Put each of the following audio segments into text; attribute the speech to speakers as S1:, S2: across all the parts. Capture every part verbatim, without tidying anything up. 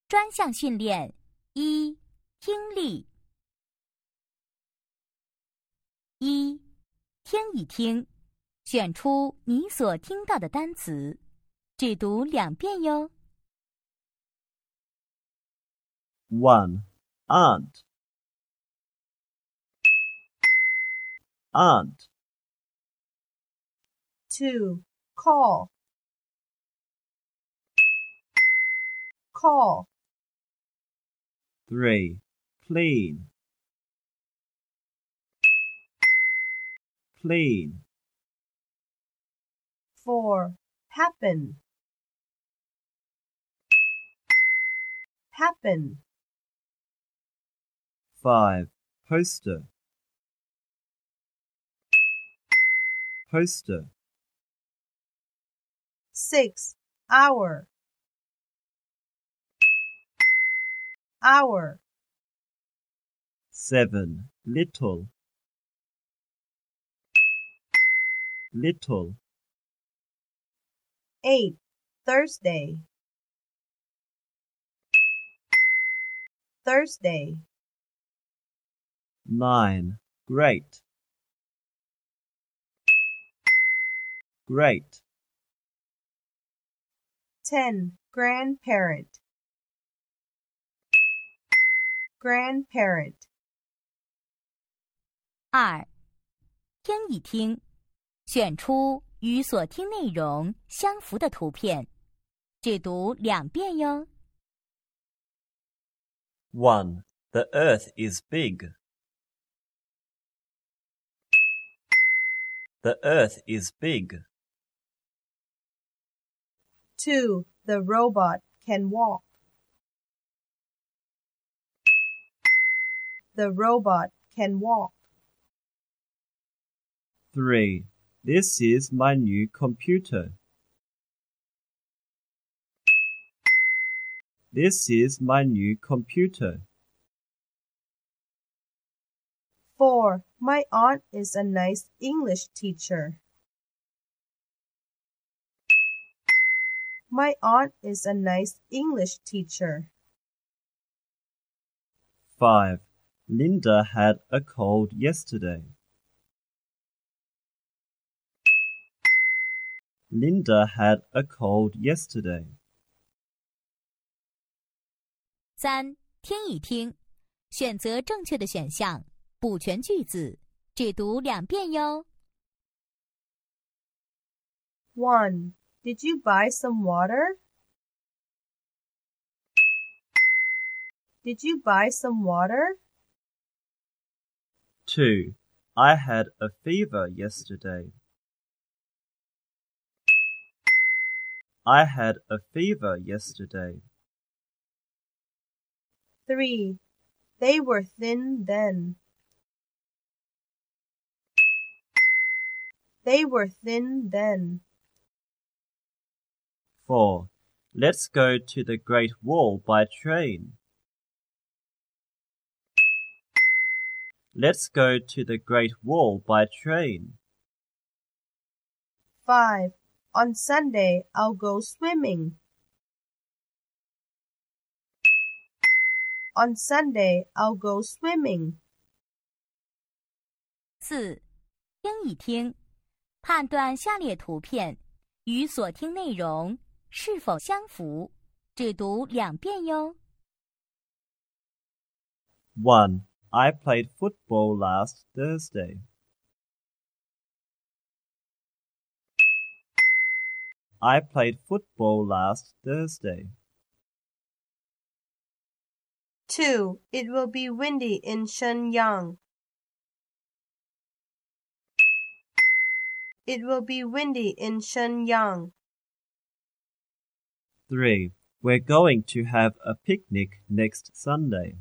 S1: 专项训练一，听力。一，听一听，选出你所听到的单词，只读两遍哟。
S2: one. Aunt. Aunt.
S3: two. Call. Call.
S2: three. Clean. Clean.
S3: four. Happen. Happen.
S2: five. Poster. Poster.
S3: six. Hour. Hour.
S2: seven. Little. Little.
S3: eight. Thursday. Thursday.
S2: nine. Great. Great.
S3: ten. Grandparent. Grandparent.
S1: 二，听一听，选出与所听内容相符的图片，只读两遍哟。
S2: one. The earth is big. The earth is big.
S3: two. The robot can walk. The robot can walk.
S2: three. This is my new computer. This is my new computer.
S3: four. My aunt is a nice English teacher. My aunt is a nice English teacher.
S2: five. Linda had a cold yesterday. Linda had a cold yesterday.
S1: 三，听一听，选择正确的选项，补全句子，只读两遍哟。
S3: one. Did you buy some water? Did you buy some water?
S2: two. I had a fever yesterday. I had a fever yesterday.
S3: three. They were thin then. They were thin then.
S2: four. Let's go to the Great Wall by train. Let's go to the Great Wall by train.
S3: five. On Sunday, I'll go swimming. On Sunday, I'll go swimming.
S1: 四，听一听，判断下列图片与所听内容是否相符，只读两遍哟。
S2: one. I played football last Thursday. I played football last Thursday.
S3: two. It will be windy in Shenyang. It will be windy in Shenyang.
S2: three. We're going to have a picnic next Sunday.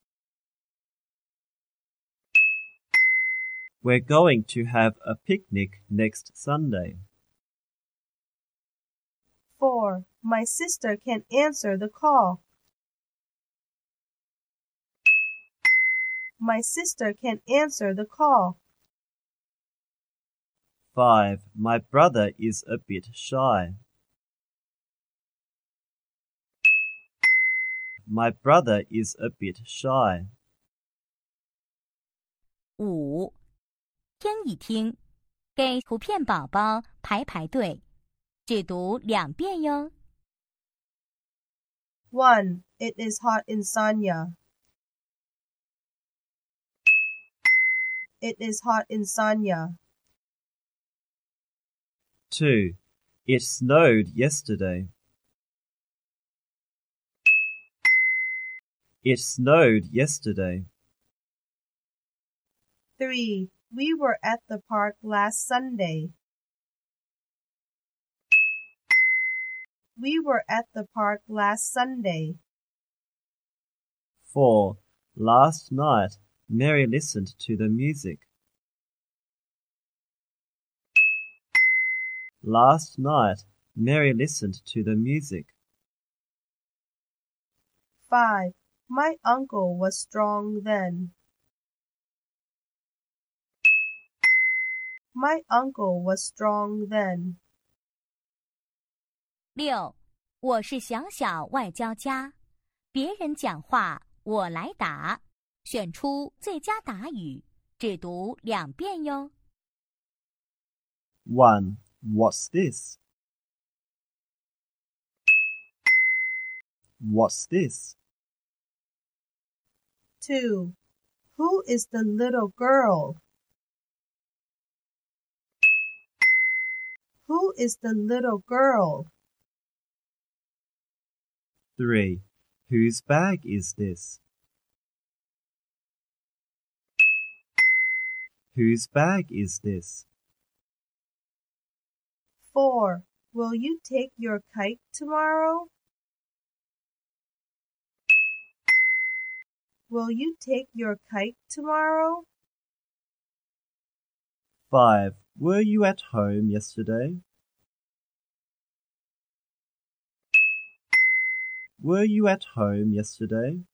S2: We're going to have a picnic next Sunday.
S3: four. My sister can answer the call. My sister can answer the call.
S2: five. My brother is a bit shy. my brother is a bit shy.
S1: 五，听一听，给图片宝宝排排队，只读两遍哟。
S3: One. It is hot in Sanya. It is hot in Sanya.
S2: Two. It snowed yesterday. It snowed yesterday.
S3: Three. We were at the park last Sunday. We were at the park last Sunday.
S2: Four. Last night, Mary listened to the music. Last night, Mary listened to the music.
S3: Five. My uncle was strong then. My uncle was strong then.
S1: 六，我是小小外交家，别人讲话我来答，选出最佳答语，只读两遍哟。
S2: One. What's this? What's this?
S3: Two. Who is the little girl? Who is the little girl?
S2: Three. Whose bag is this? Whose bag is this?
S3: Four. Will you take your kite tomorrow? Will you take your kite tomorrow?
S2: Five. Were you at home yesterday? Were you at home yesterday?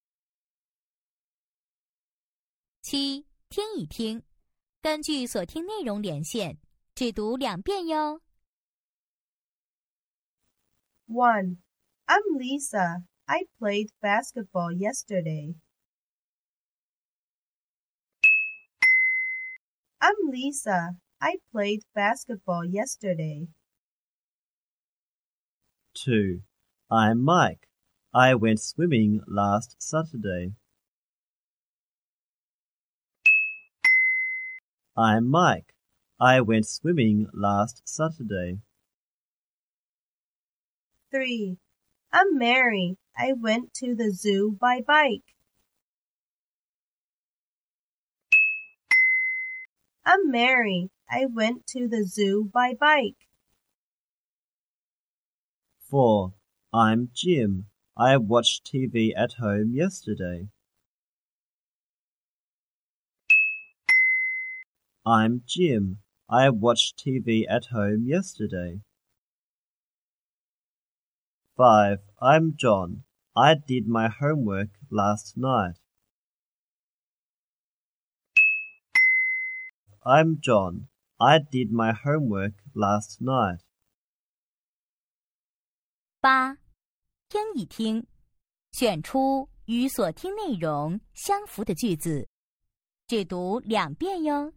S1: 七，听一听，根据所听内容连线，只读两遍哟。
S3: One. I'm Lisa. I played basketball yesterday. I'm Lisa. I played basketball yesterday.
S2: Two. I'm Mike. I went swimming last Saturday. I'm Mike. I went swimming last Saturday.
S3: Three. I'm Mary. I went to the zoo by bike. I'm Mary. I went to the zoo by bike.
S2: Four. I'm Jim. I watched T V at home yesterday. I'm Jim. I watched T V at home yesterday. Five. I'm John. I did my homework last night. I'm John. I did my homework last night.
S1: 八，听一听，选出与所听内容相符的句子，只读两遍哟。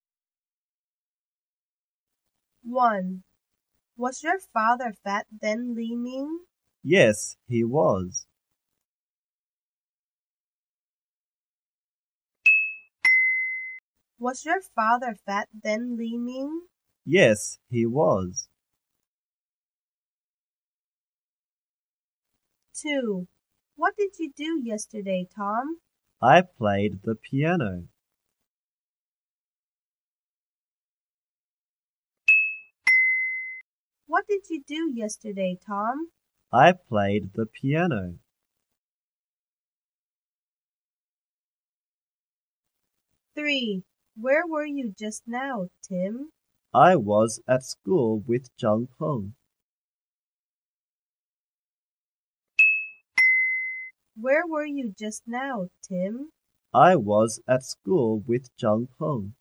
S3: One. Was your father fat then, Li Ming?
S2: Yes, he was.
S3: Was your father fat then, Li Ming?
S2: Yes, he was.
S3: Two. What did you do yesterday, Tom?
S2: I played the piano.
S3: What did you do yesterday, Tom?
S2: I played the piano.
S3: Three. Where were you just now, Tim?
S2: I was at school with Zhang Peng.
S3: Where were you just now, Tim?
S2: I was at school with Zhang Peng.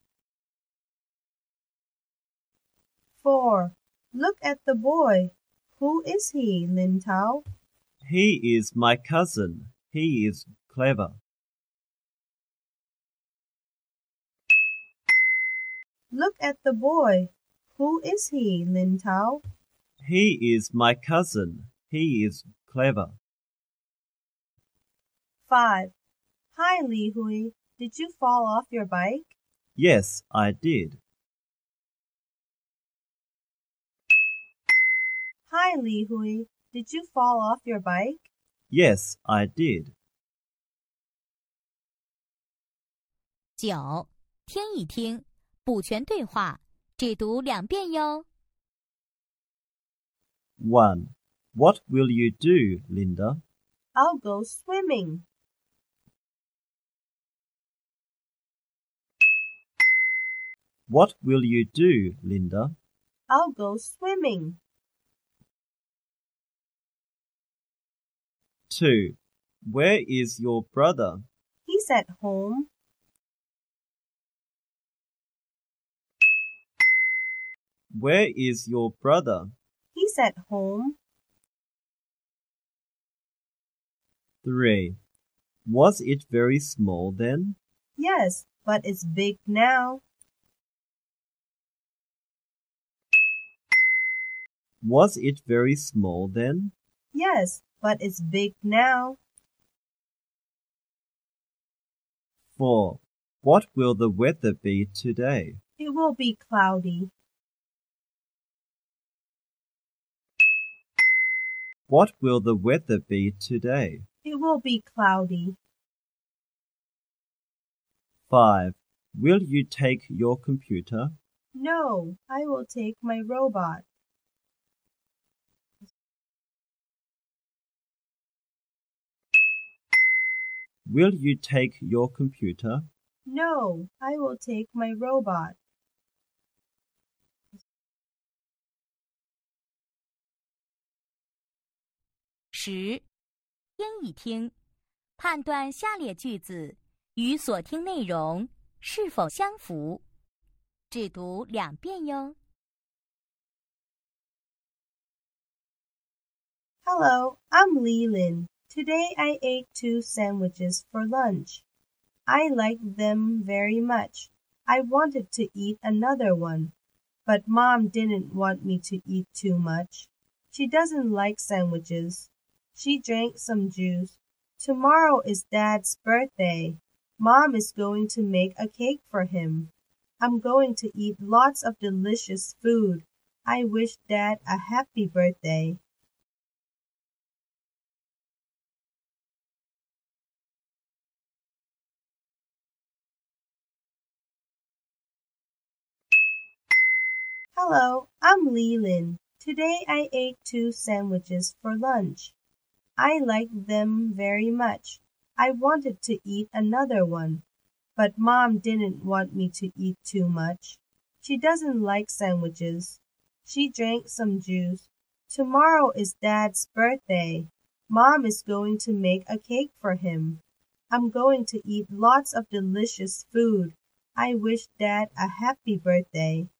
S3: Four. Look at the boy. Who is he, Lin Tao?
S2: He is my cousin. He is clever.
S3: Look at the boy. Who is he, Lin Tao?
S2: He is my cousin. He is clever.
S3: Five. Hi, Li Hui. Did you fall off your bike?
S2: Yes, I did.
S3: Hi, Li Hui. Did you fall off your bike?
S2: Yes, I did.
S1: 九，听一听，补全对话，只读两遍哟。
S2: one. What will you do, Linda?
S3: I'll go swimming.
S2: What will you do, Linda?
S3: I'll go swimming.
S2: two. Where is your brother?
S3: He's at home.
S2: Where is your brother?
S3: He's at home.
S2: three. Was it very small then?
S3: Yes, but it's big now.
S2: Was it very small then?
S3: Yes, but it's big now.
S2: four. What will the weather be today?
S3: It will be cloudy.
S2: What will the weather be today?
S3: It will be cloudy.
S2: five. Will you take your computer?
S3: No, I will take my robot.
S2: Will you take your computer?
S3: No, I will take my robot.
S1: 十，听一听，判断下列句子与所听内容是否相符，只读两遍哟。
S3: Hello, I'm Li Lin. Today I ate two sandwiches for lunch. I liked them very much. I wanted to eat another one, but Mom didn't want me to eat too much. She doesn't like sandwiches. She drank some juice. Tomorrow is Dad's birthday. Mom is going to make a cake for him. I'm going to eat lots of delicious food. I wish Dad a happy birthday. Hello, I'm Li Lin. Today I ate two sandwiches for lunch. I liked them very much. I wanted to eat another one, but Mom didn't want me to eat too much. She doesn't like sandwiches. She drank some juice. Tomorrow is Dad's birthday. Mom is going to make a cake for him. I'm going to eat lots of delicious food. I wish Dad a happy birthday.